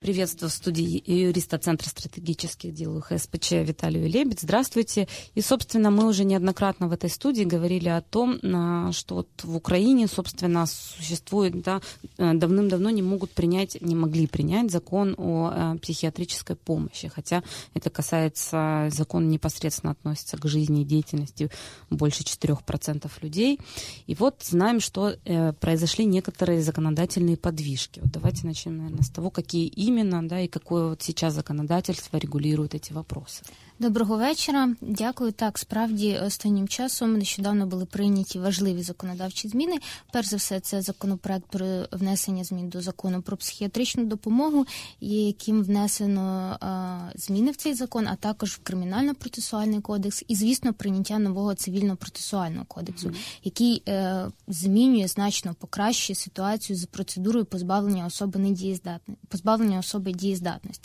Приветствую в студии юриста Центра стратегических дел УХСПЧ Виталию Лебедь. Здравствуйте. И, собственно, мы уже неоднократно в этой студии говорили о том, что вот в Украине, собственно, существует, давным-давно не могли принять закон о психиатрической помощи, хотя это касается, закон непосредственно относится к жизни и деятельности больше 4% людей. И вот знаем, что произошли некоторые законодательные подвижки. Вот давайте начнем, наверное, с того, какие именно, и какое вот сейчас законодательство регулирует эти вопросы. Доброго вечора. Дякую. Так, справді, останнім часом нещодавно були прийняті важливі законодавчі зміни. Перш за все, це законопроект про внесення змін до закону про психіатричну допомогу, яким внесено зміни в цей закон, а також в Кримінально-процесуальний кодекс і, звісно, прийняття нового Цивільно-процесуального кодексу, який змінює, значно покращує ситуацію з процедурою позбавлення особи дієздатності.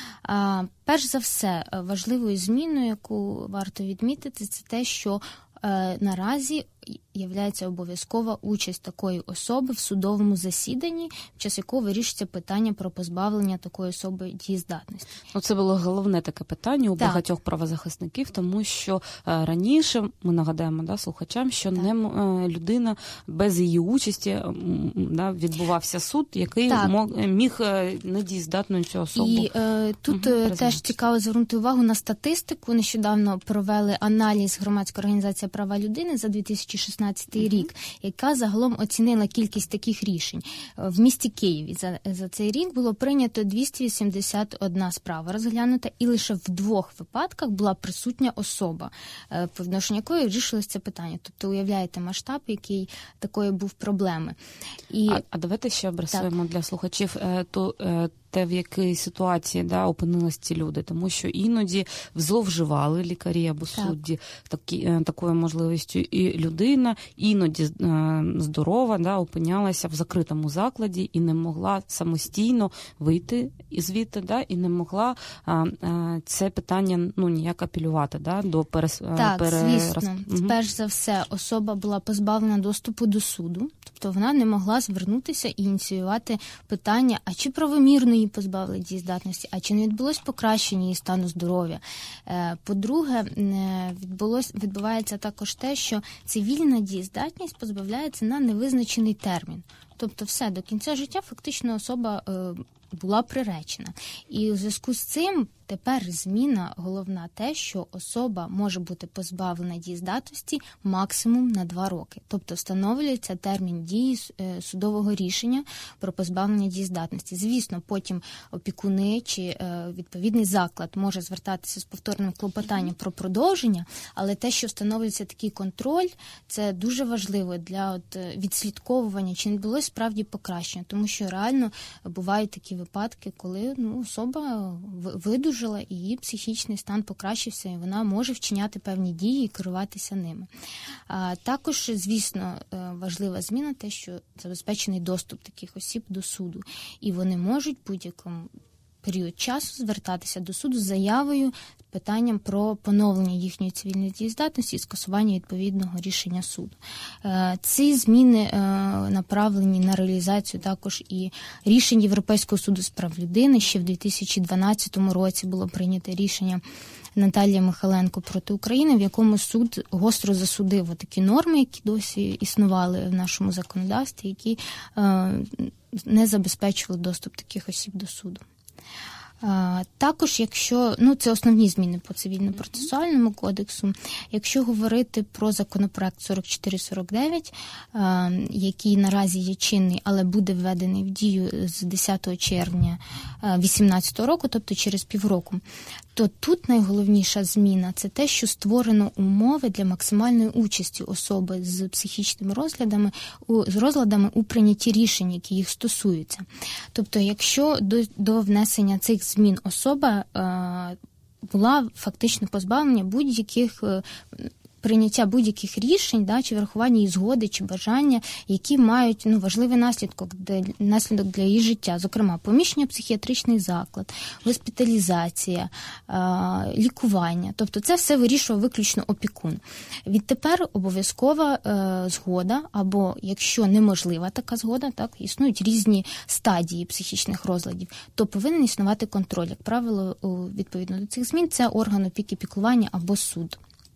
Перш за все, важливою зміною, яку варто відмітити, це те, що наразі являється обов'язкова участь такої особи в судовому засіданні, в час якого вирішується питання про позбавлення такої особи дієздатності. Це було головне таке питання у багатьох правозахисників, тому що раніше, ми нагадаємо слухачам, що людина без її участі відбувався суд, який міг недієздатною цю особу. І тут теж цікаво звернути увагу на статистику. Нещодавно провели аналіз громадської організації права людини за 2016 рік, яка загалом оцінила кількість таких рішень. В місті Києві за цей рік було прийнято 281 справа розглянута, і лише в 2 випадках була присутня особа, по відношенню якої вирішилось це питання. Тобто, уявляєте масштаб, який такої був проблеми. А давайте ще обрисуємо для слухачів те, в якій ситуації опинились ці люди, тому що іноді зловживали лікарі або судді такою можливістю, і людина іноді здорова опинялася в закритому закладі і не могла самостійно вийти звідти, і не могла це питання ніяк апелювати до звісно. Перш за все, особа була позбавлена доступу до суду, тобто вона не могла звернутися і ініціювати питання, а чи правомірно її позбавили дієздатності, а чи не відбулось покращення її стану здоров'я. По-друге, відбувається також те, що цивільна дієздатність позбавляється на невизначений термін. Тобто все, до кінця життя фактично особа була приречена. І у зв'язку з цим тепер зміна головна те, що особа може бути позбавлена дієздатності максимум на 2 роки. Тобто встановлюється термін дії судового рішення про позбавлення дієздатності. Звісно, потім опікуни чи відповідний заклад може звертатися з повторним клопотанням про продовження, але те, що встановлюється такий контроль, це дуже важливо для відслідковування, чи не відбулось справді покращення. Тому що реально бувають такі випадки, коли особа видужала, і її психічний стан покращився, і вона може вчиняти певні дії і керуватися ними. Також, звісно, важлива зміна те, що забезпечений доступ таких осіб до суду. І вони можуть будь-якому період часу звертатися до суду з заявою, питанням про поновлення їхньої цивільної дієздатності і скасування відповідного рішення суду. Ці зміни направлені на реалізацію також і рішень Європейського суду з прав людини. Ще в 2012 році було прийнято рішення Наталії Михайленко проти України, в якому суд гостро засудив такі норми, які досі існували в нашому законодавстві, які не забезпечували доступ таких осіб до суду. Також, якщо, це основні зміни по Цивільно-процесуальному кодексу, якщо говорити про законопроект 4449, який наразі є чинний, але буде введений в дію з 10 червня 2018 року, тобто через півроку, то тут найголовніша зміна – це те, що створено умови для максимальної участі особи з психічними розладами у прийнятті рішень, які їх стосуються. Тобто, якщо до внесення цих змін особа була фактично позбавлена будь-яких прийняття будь-яких рішень, чи врахування її згоди, чи бажання, які мають важливий наслідок для її життя. Зокрема, поміщення в психіатричний заклад, госпіталізація, лікування. Тобто це все вирішував виключно опікун. Відтепер обов'язкова згода, або якщо неможлива така згода, існують різні стадії психічних розладів, то повинен існувати контроль. Як правило, відповідно до цих змін, це орган опіки, піклування або суд.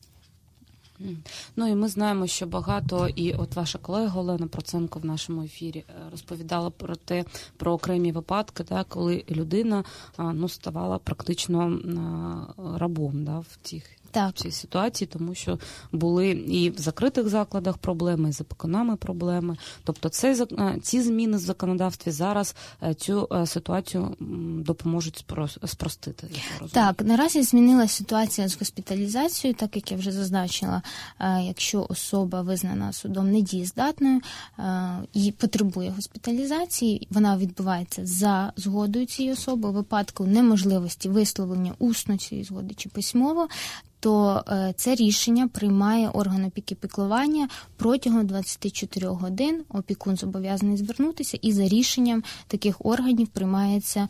І ми знаємо, що багато, і от ваша колега Олена Проценко в нашому ефірі розповідала про окремі випадки, коли людина ставала практично рабом в цій ситуації, тому що були і в закритих закладах проблеми, і з опікунами проблеми. Тобто ці зміни в законодавстві зараз цю ситуацію допоможуть спростити. Так, наразі змінилася ситуація з госпіталізацією, так як я вже зазначила, якщо особа визнана судом недієздатною і потребує госпіталізації, вона відбувається за згодою цієї особи. У випадку неможливості висловлення усно цієї згоди чи письмово, то це рішення приймає орган опіки піклування протягом 24 годин. Опікун зобов'язаний звернутися, і за рішенням таких органів приймається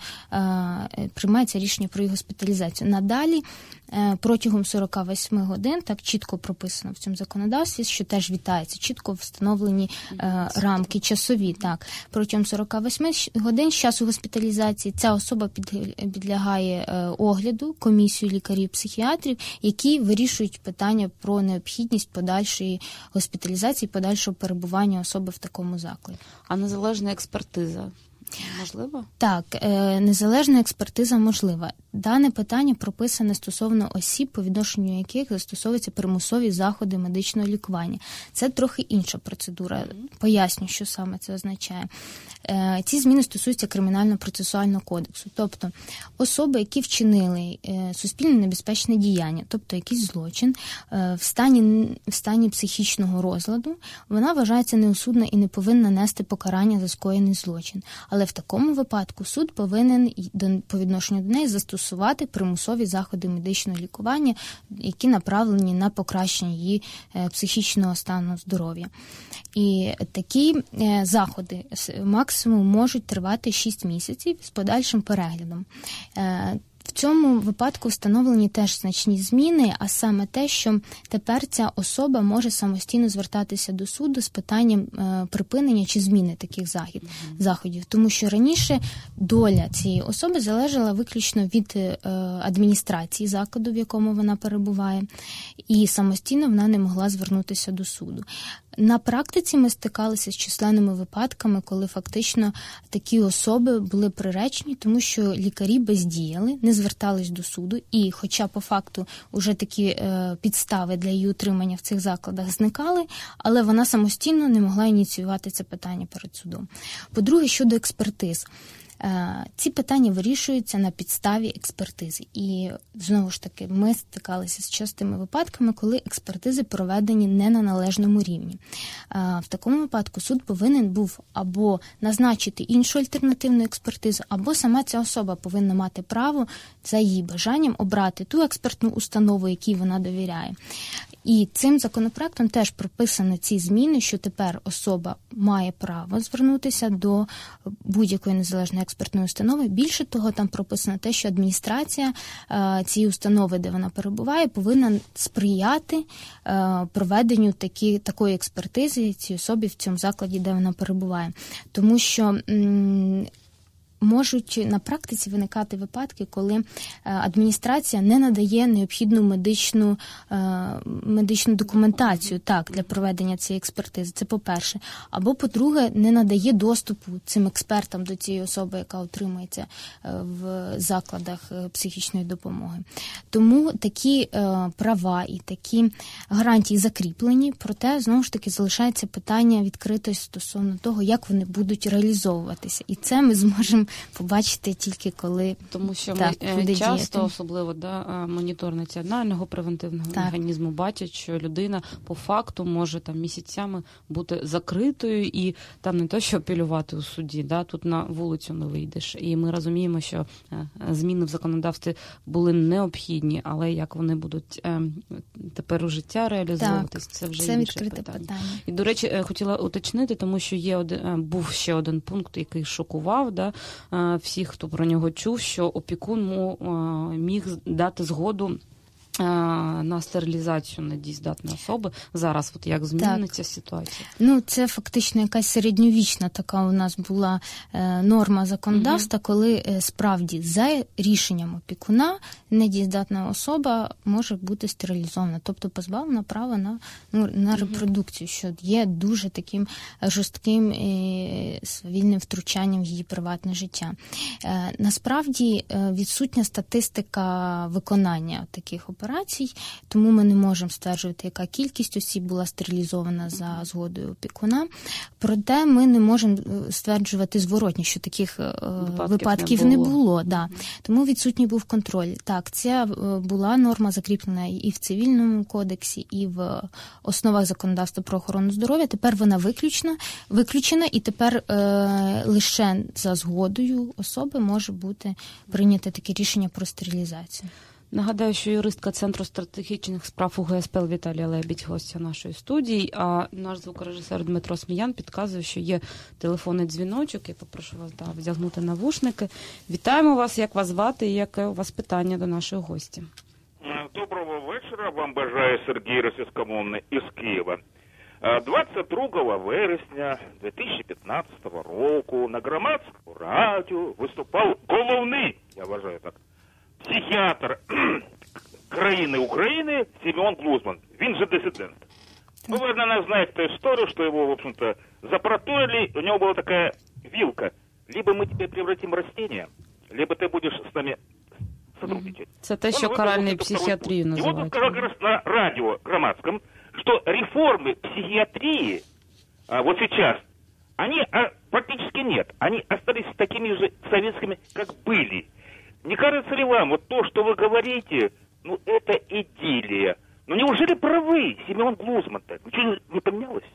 рішення про її госпіталізацію. Надалі протягом 48 годин, так чітко прописано в цьому законодавстві, що теж вітається, чітко встановлені рамки часові. Так, протягом 48 годин з часу госпіталізації ця особа підлягає огляду комісію лікарів-психіатрів, які вирішують питання про необхідність подальшої госпіталізації, подальшого перебування особи в такому закладі. А незалежна експертиза можливо? Так, незалежна експертиза можлива. Дане питання прописане стосовно осіб, по відношенню яких застосовуються примусові заходи медичного лікування. Це трохи інша процедура. Поясню, що саме це означає. Ці зміни стосуються Кримінально-процесуального кодексу. Тобто особи, які вчинили суспільно небезпечне діяння, тобто якийсь злочин, в стані психічного розладу, вона вважається неосудна і не повинна нести покарання за скоєний злочин. Але в такому випадку суд повинен по відношенню до неї застосувати примусові заходи медичного лікування, які направлені на покращення її психічного стану здоров'я. І такі заходи максимум можуть тривати 6 місяців з подальшим переглядом. В цьому випадку встановлені теж значні зміни, а саме те, що тепер ця особа може самостійно звертатися до суду з питанням припинення чи зміни таких заходів. Тому що раніше доля цієї особи залежала виключно від адміністрації закладу, в якому вона перебуває, і самостійно вона не могла звернутися до суду. На практиці ми стикалися з численними випадками, коли фактично такі особи були приречені, тому що лікарі бездіяли, не звертались до суду, і хоча по факту вже такі підстави для її утримання в цих закладах зникали, але вона самостійно не могла ініціювати це питання перед судом. По-друге, щодо експертиз. Ці питання вирішуються на підставі експертизи. І, знову ж таки, ми стикалися з частими випадками, коли експертизи проведені не на належному рівні. В такому випадку суд повинен був або назначити іншу альтернативну експертизу, або сама ця особа повинна мати право за її бажанням обрати ту експертну установу, якій вона довіряє. І цим законопроектом теж прописано ці зміни, що тепер особа має право звернутися до будь-якої незалежної експертної установи. Більше того, там прописано те, що адміністрація цієї установи, де вона перебуває, повинна сприяти проведенню такої експертизи цій особі в цьому закладі, де вона перебуває. Тому що можуть на практиці виникати випадки, коли адміністрація не надає необхідну медичну документацію для проведення цієї експертизи. Це по-перше. Або, по-друге, не надає доступу цим експертам до цієї особи, яка утримується в закладах психічної допомоги. Тому такі права і такі гарантії закріплені, проте, знову ж таки, залишається питання відкритості стосовно того, як вони будуть реалізовуватися. І це ми зможемо побачити тільки коли. Тому що ми часто, особливо монітор національного превентивного механізму, бачать, що людина по факту може там місяцями бути закритою і там не то, що апелювати у суді, тут на вулицю не вийдеш. І ми розуміємо, що зміни в законодавстві були необхідні, але як вони будуть тепер у життя реалізовуватись, це вже інше питання. І, до речі, хотіла уточнити, тому що був ще один пункт, який шокував всіх, хто про нього чув, що опікун міг дати згоду на стерилізацію недієздатної особи. Зараз як зміниться ситуація? Це фактично якась середньовічна така у нас була норма законодавства, коли справді за рішенням опікуна недієздатна особа може бути стерилізована, тобто позбавлена права на репродукцію, що є дуже таким жорстким вільним втручанням в її приватне життя. Насправді відсутня статистика виконання таких операцій, тому ми не можемо стверджувати, яка кількість осіб була стерилізована за згодою опікуна. Проте ми не можемо стверджувати зворотні, що таких випадків не було. Тому відсутній був контроль. Так, ця була норма закріплена і в Цивільному кодексі, і в основах законодавства про охорону здоров'я. Тепер вона виключена, і тепер лише за згодою особи може бути прийнято таке рішення про стерилізацію. Нагадаю, що юристка Центру стратегічних справ УГСПЛ Віталія Лебідь, гостя нашої студії, а наш звукорежисер Дмитро Сміян підказує, що є телефонний дзвіночок. Я попрошу вас вдягнути навушники. Вітаємо вас, як вас звати і яке у вас питання до нашої гості? Доброго вечора, вам бажає Сергій Російськомовний із Києва. 22 вересня 2015 року на Громадському радіо виступав головний, я вважаю так, психіатр країни України Семен Глузман. Він же диссидент. Вы, наверное, знаете эту историю, что его, в общем-то, запроторили. У него была такая вилка. Либо мы тебя превратим в растение, либо ты будешь с нами сотрудничать. Это те, що каральной психиатрию называют. И вот он сказал как раз на радио Громадском, что реформы психиатрии вот сейчас, они практически нет. Они остались такими же советскими, как были. Не кажется ли вам, вот то, что вы говорите, это идиллия? Неужели правы Семен Глузман-то? Ничего не поменялось?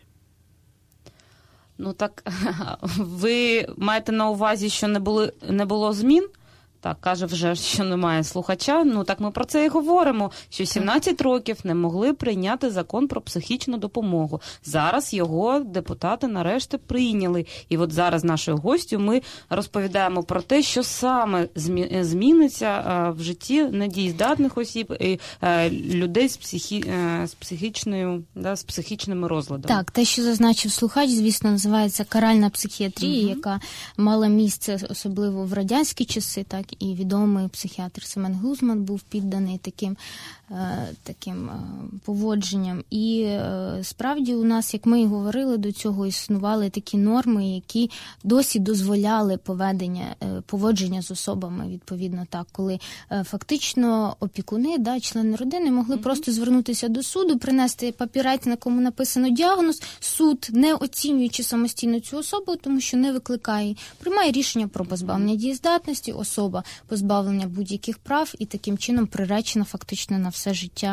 Так, ви маєте на увазі, що не було змін? Так, каже вже, що немає слухача. Так ми про це і говоримо, що 17 років не могли прийняти закон про психічну допомогу. Зараз його депутати нарешті прийняли. І от зараз нашою гостю ми розповідаємо про те, що саме зміниться в житті недієздатних осіб і людей з психічними розладами. Так, те, що зазначив слухач, звісно, називається каральна психіатрія, яка мала місце особливо в радянські часи, так, і відомий психіатр Семен Глузман був підданий таким поводженням. І справді у нас, як ми і говорили до цього, існували такі норми, які досі дозволяли поводження з особами, відповідно так, коли фактично опікуни, члени родини могли просто звернутися до суду, принести папірець, на кому написано діагноз, суд, не оцінюючи самостійно цю особу, тому що не викликає, приймає рішення про позбавлення дієздатності, особа позбавлення будь-яких прав і таким чином приречена фактично на все життя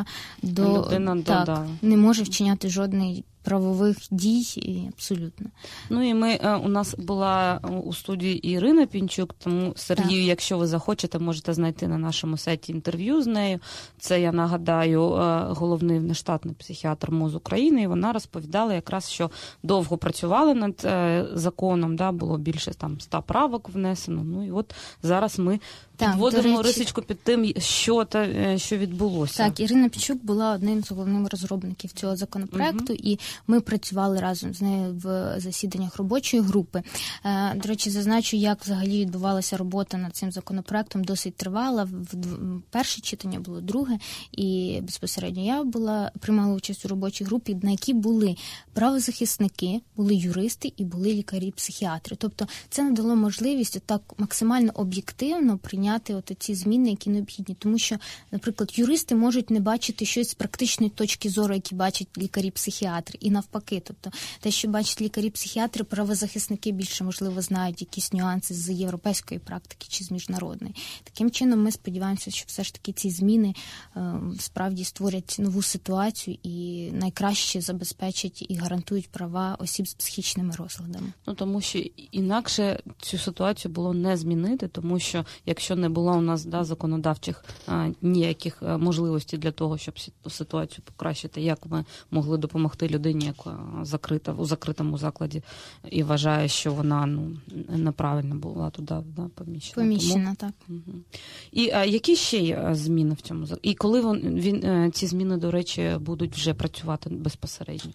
не може вчиняти жодної правових дій абсолютно. І у нас була у студії Ірина Пінчук, тому Сергію, якщо ви захочете, можете знайти на нашому сайті інтерв'ю з нею. Це, я нагадаю, головний внештатний психіатр МОЗ України, і вона розповідала якраз, що довго працювали над законом, було більше 100 правок внесено. І от зараз ми підводимо рисочку під тим, що відбулося. Так, Ірина Пінчук була одним з головних розробників цього законопроекту, і ми працювали разом з нею в засіданнях робочої групи. До речі, зазначу, як взагалі відбувалася робота над цим законопроектом, досить тривала. Перше читання було, друге, і безпосередньо я приймала участь у робочій групі, на якій були правозахисники, були юристи і були лікарі-психіатри. Тобто це надало можливість так максимально об'єктивно прийняти ці зміни, які необхідні. Тому що, наприклад, юристи можуть не бачити щось з практичної точки зору, які бачать лікарі-психіатри. і навпаки. Тобто те, що бачать лікарі-психіатри, правозахисники більше, можливо, знають якісь нюанси з європейської практики чи з міжнародної. Таким чином ми сподіваємося, що все ж таки ці зміни справді створять нову ситуацію і найкраще забезпечать і гарантують права осіб з психічними розладами. Тому що інакше цю ситуацію було не змінити, тому що якщо не було у нас законодавчих ніяких можливостей для того, щоб ситуацію покращити, як ми могли допомогти людині, яка закрита у закритому закладі і вважає, що вона неправильно була туди поміщена. Поміщена, так. Угу. І які ще є зміни в цьому? І коли ці зміни, до речі, будуть вже працювати безпосередньо?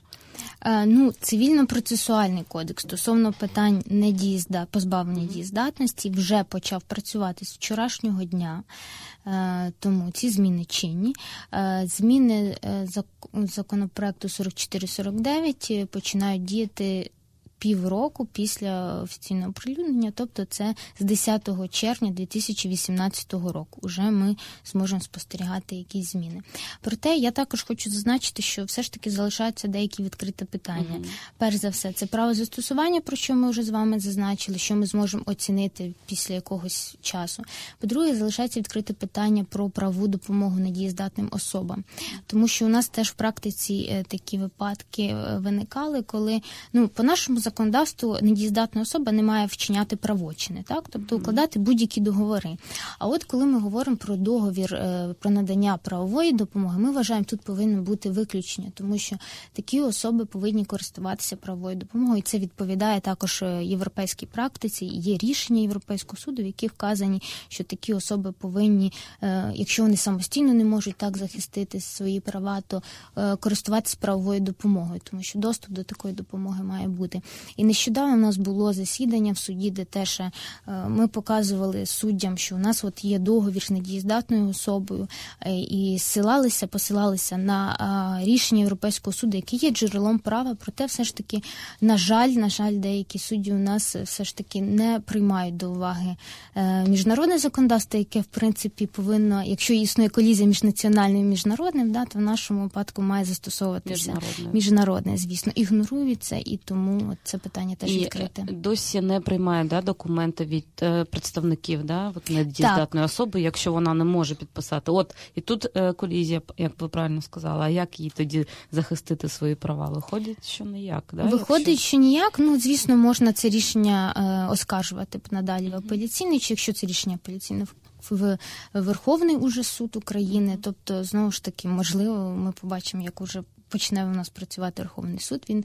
Цивільно-процесуальний кодекс стосовно питань позбавлення дієздатності вже почав працювати з вчорашнього дня, тому ці зміни чинні. Зміни законопроекту 4449 починають діяти півроку після офіційного оприлюднення, тобто це з 10 червня 2018 року. Уже ми зможемо спостерігати якісь зміни. Проте я також хочу зазначити, що все ж таки залишаються деякі відкриті питання. Перш за все, це право застосування, про що ми вже з вами зазначили, що ми зможемо оцінити після якогось часу. По-друге, залишається відкрите питання про правову допомогу недієздатним особам. Тому що у нас теж в практиці такі випадки виникали, коли, по нашому законодавству недієздатна особа не має вчиняти правочини, так? Тобто укладати будь-які договори. А от коли ми говоримо про договір про надання правової допомоги, ми вважаємо, тут повинно бути виключення, тому що такі особи повинні користуватися правовою допомогою. І це відповідає також європейській практиці. Є рішення Європейського суду, в яких вказані, що такі особи повинні, якщо вони самостійно не можуть так захистити свої права, то користуватися правовою допомогою, тому що доступ до такої допомоги має бути. І нещодавно у нас було засідання в суді, де теж ми показували суддям, що у нас от є договір з недієздатною особою, і посилалися на рішення Європейського суду, яке є джерелом права, проте все ж таки, на жаль, деякі судді у нас все ж таки не приймають до уваги міжнародне законодавство, яке, в принципі, повинно, якщо існує колізія між національним і міжнародним, то в нашому випадку має застосовуватися міжнародне, звісно, ігнорується, і тому це питання теж відкрите. І досі не приймає документи від представників недієздатної особи, якщо вона не може підписати. І тут колізія, як ви правильно сказали, а як їй тоді захистити свої права? Виходить, що ніяк. Виходить, що ніяк. Звісно, можна це рішення оскаржувати надалі в апеляційний, чи якщо це рішення апеляційне в Верховний уже суд України. Тобто, знову ж таки, можливо, ми побачимо, як уже почне у нас працювати Верховний суд, він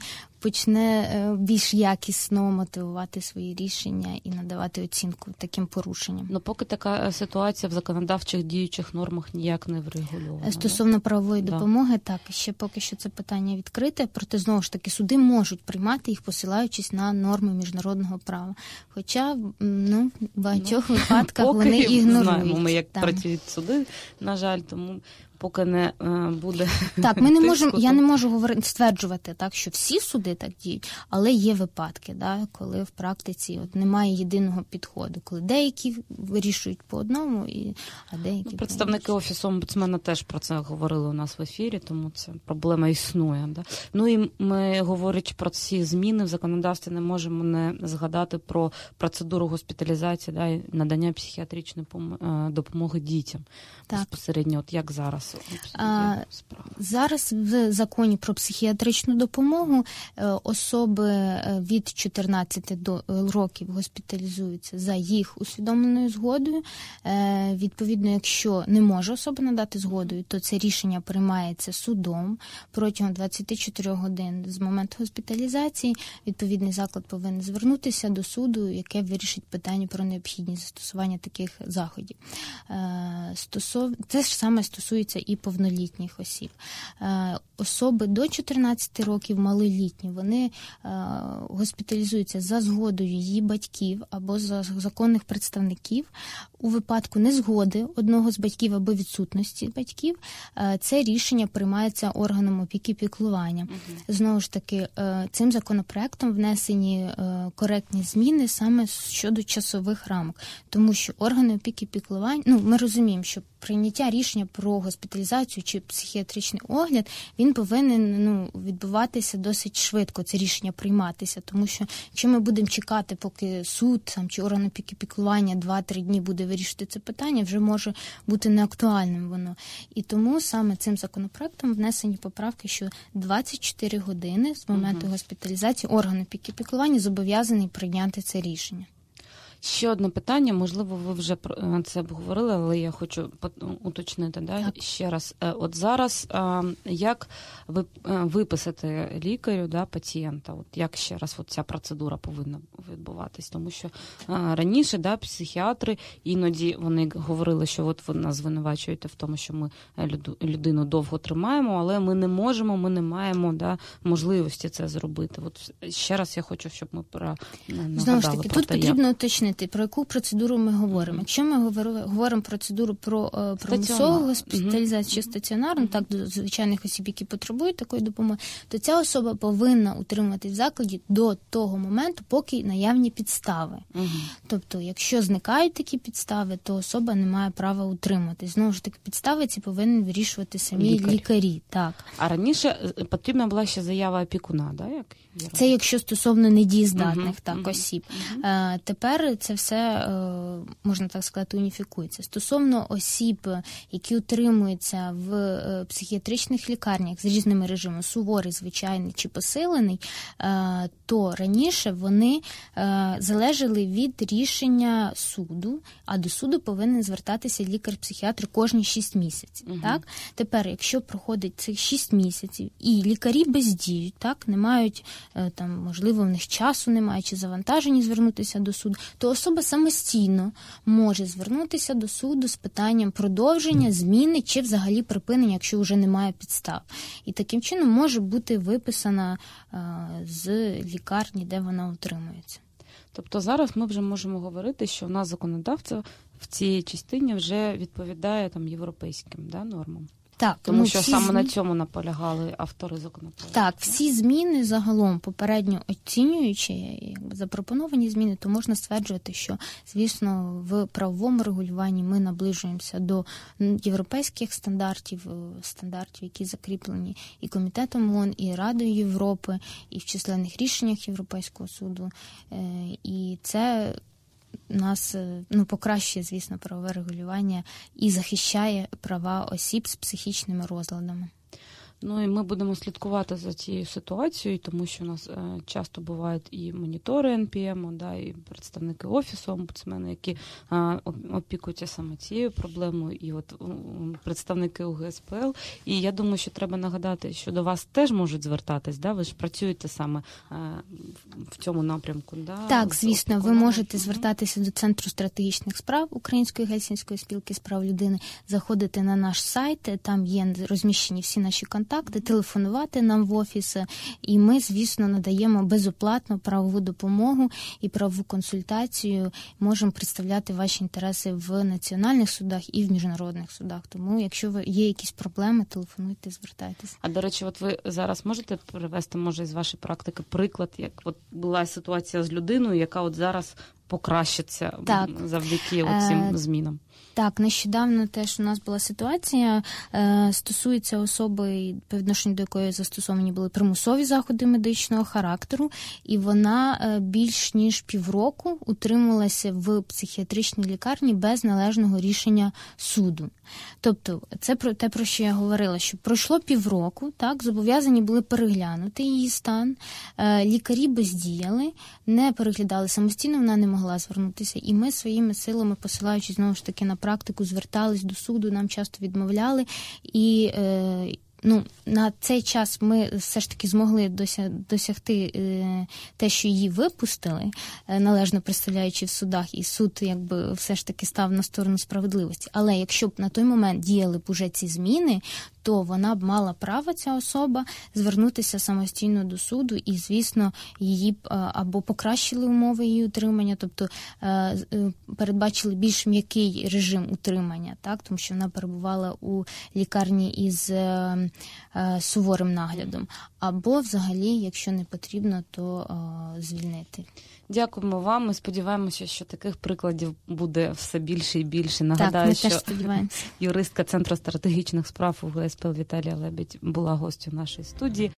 почне більш якісно мотивувати свої рішення і надавати оцінку таким порушенням. Поки така ситуація в законодавчих діючих нормах ніяк не врегульована. Стосовно правової допомоги, так, ще поки що це питання відкрите, проте, знову ж таки, суди можуть приймати їх, посилаючись на норми міжнародного права. Хоча, в багатьох випадках вони ігнорують. Знаємо ми, як працюють суди, на жаль, тому поки не буде. Так, я не можу стверджувати так, що всі суди так діють, але є випадки, коли в практиці немає єдиного підходу, коли деякі вирішують по одному, а деякі представники Офісу омбудсмена теж про це говорили у нас в ефірі, тому ця проблема існує. І ми, говорячи про ці зміни в законодавстві, не можемо не згадати про процедуру госпіталізації і надання психіатричної допомоги дітям. Так. Безпосередньо, як зараз? Зараз в законі про психіатричну допомогу особи від 14 років госпіталізуються за їх усвідомленою згодою. Відповідно, якщо не може особа надати згодою, то це рішення приймається судом протягом 24 годин з моменту госпіталізації. Відповідний заклад повинен звернутися до суду, яке вирішить питання про необхідність застосування таких заходів. Це ж саме стосується і повнолітніх осіб. Особи до 14 років, малолітні, вони госпіталізуються за згодою її батьків або за законних представників. У випадку незгоди одного з батьків або відсутності батьків, це рішення приймається органом опіки і піклування. Знову ж таки, цим законопроектом внесені коректні зміни саме щодо часових рамок. Тому що органи опіки і піклування, ми розуміємо, що прийняття рішення про госпіталізацію госпіталізацію чи психіатричний огляд, він повинен відбуватися досить швидко, це рішення прийматися, тому що якщо ми будемо чекати, поки суд чи орган опіки піклування 2-3 дні буде вирішити це питання, вже може бути неактуальним воно. І тому саме цим законопроектом внесені поправки, що 24 години з моменту госпіталізації орган опіки піклування зобов'язаний прийняти це рішення. Ще одне питання, можливо, ви вже про це обговорили, але я хочу уточнити, ще раз. От зараз, як виписати лікарю, пацієнта, от як ще раз ця процедура повинна відбуватись? Тому що раніше, психіатри, іноді вони говорили, що от ви нас звинувачуєте в тому, що ми людину довго тримаємо, але ми не можемо, ми не маємо можливості це зробити. От ще раз я хочу, щоб ми нагадали. Знову ж таки, тут потрібно уточнити, про яку процедуру ми говоримо. Якщо ми говоримо процедуру про примусову госпіталізацію чи стаціонарну, так, до звичайних осіб, які потребують такої допомоги, то ця особа повинна утримуватись в закладі до того моменту, поки наявні підстави. Тобто, якщо зникають такі підстави, то особа не має права утриматись. Знову ж таки, підстави ці повинні вирішувати самі лікарі. Так. А раніше потрібна була ще заява опікуна, як? Це якщо стосовно недієздатних осіб. Тепер це все, можна так сказати, уніфікується. Стосовно осіб, які утримуються в психіатричних лікарнях з різними режимами, суворий, звичайний чи посилений, то раніше вони залежали від рішення суду, а до суду повинен звертатися лікар-психіатр кожні 6 місяців. Так? Тепер, якщо проходить цих 6 місяців і лікарі бездіють, не мають, можливо, в них часу немає, чи завантажені звернутися до суду, то особа самостійно може звернутися до суду з питанням продовження, зміни чи взагалі припинення, якщо вже немає підстав. І таким чином може бути виписана з лікарні, де вона утримується. Тобто зараз ми вже можемо говорити, що в нас законодавство в цій частині вже відповідає європейським нормам. Так, тому що саме на цьому наполягали автори законопроекту. Так, всі зміни загалом, попередньо оцінюючи запропоновані зміни, то можна стверджувати, що, звісно, в правовому регулюванні ми наближуємося до європейських стандартів, які закріплені і Комітетом ООН, і Радою Європи, і в численних рішеннях Європейського суду. І це нас покращує, звісно, правове регулювання і захищає права осіб з психічними розладами. І ми будемо слідкувати за цією ситуацією, тому що у нас часто бувають і монітори НПМ, і представники Офісу омбудсмена, які опікуються саме цією проблемою, і представники УГСПЛ. І я думаю, що треба нагадати, що до вас теж можуть звертатись, ви ж працюєте саме в цьому напрямку. Так, звісно, ви можете звертатися до Центру стратегічних справ Української Гельсінської спілки з прав людини, заходити на наш сайт, там є розміщені всі наші контакти, телефонувати нам в офіс, і ми, звісно, надаємо безоплатно правову допомогу і правову консультацію, можемо представляти ваші інтереси в національних судах і в міжнародних судах. Тому, якщо є якісь проблеми, телефонуйте, звертайтеся. А, до речі, ви зараз можете привести, може, із вашої практики приклад, як була ситуація з людиною, яка зараз покращиться завдяки цим змінам? Так, нещодавно теж у нас була ситуація, стосується особи, по відношенню до якої застосовані були примусові заходи медичного характеру, і вона більш ніж півроку утримувалася в психіатричній лікарні без належного рішення суду. Тобто, це про те, про що я говорила, що пройшло півроку, зобов'язані були переглянути її стан, лікарі бездіяли, не переглядали самостійно, вона не могла звернутися, і ми своїми силами, посилаючись, знову ж таки, на практику, звертались до суду, нам часто відмовляли, і на цей час ми все ж таки змогли досягти те, що її випустили, належно представляючи в судах, і суд все ж таки став на сторону справедливості. Але якщо б на той момент діяли б уже ці зміни, то вона б мала право, ця особа, звернутися самостійно до суду і, звісно, її або покращили умови її утримання, тобто передбачили більш м'який режим утримання, тому що вона перебувала у лікарні із суворим наглядом, або взагалі, якщо не потрібно, то звільнити. Дякуємо вам. Ми сподіваємося, що таких прикладів буде все більше і більше. Нагадаю, так, ми теж сподіваємося. Юристка Центру стратегічних справ УГСПЛ Віталія Лебедь була гостю нашої студії.